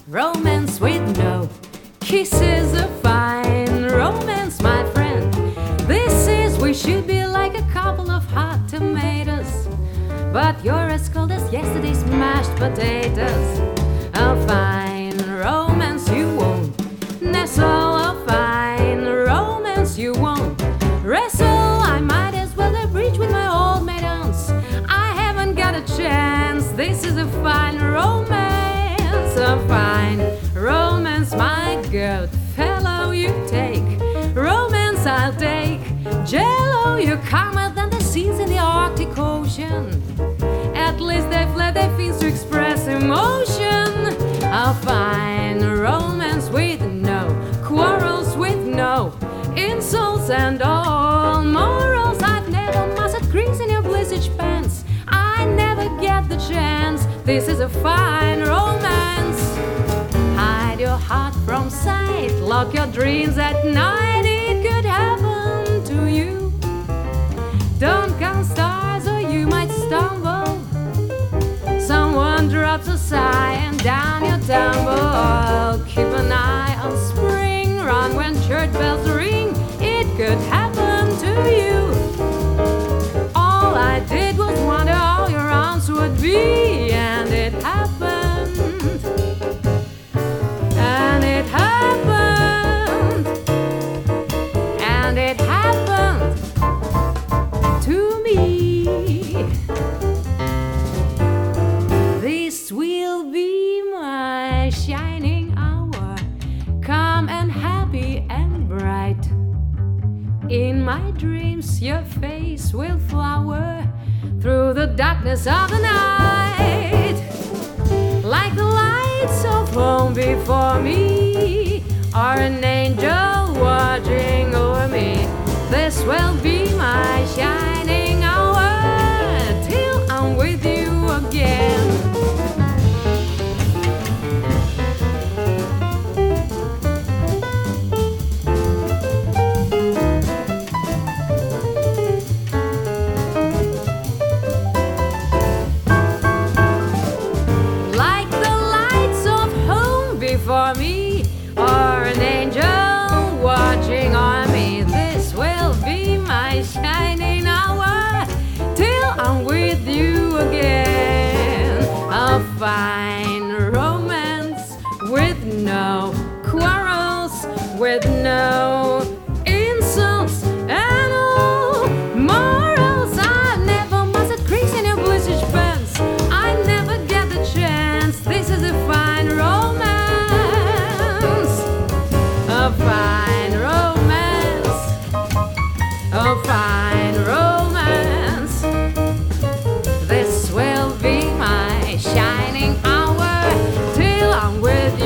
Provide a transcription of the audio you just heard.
Romance with no kisses, a fine romance, my friend. This is, we should be like a couple of hot tomatoes, but you're as cold as yesterday's mashed potatoes. A fine romance you won't nestle, a fine romance you won't wrestle. I might as well have breached with my old maidens. I haven't got a chance. This is a fine romance, a fine romance, my good fellow. You take romance, I'll take jello. You're calmer than the seas in the Arctic Ocean. At least they've let their feet to express emotion. A fine romance with no quarrels, with no insults and all morals. I've never mustered grease in your blizzard pants. I never get the chance. This is a fine romance. Hide your heart from sight, lock your dreams at night. It could happen to you. Don't count stars or you might stumble. Someone drops a sigh and down you tumble. Keep an eye on spring, run when church bells ring. It could happen to you. All I did was wonder how your arms would be, and it happened. And it happened. And it happened to me. This will be my shining hour, calm and happy and bright. In my dreams your face will flower through the darkness of the night. Like the lights of home before me, or an angel watching over me. This will be my shining hour till I'm with you again. For me, or an angel watching on me. This will be my shining hour till I'm with you again. A fine romance with no quarrels, with no insults and all morals. I never mustered crease in your blizzard pants. I never get the chance. This is a fine romance. A fine romance, a fine romance. This will be my shining hour till I'm with you.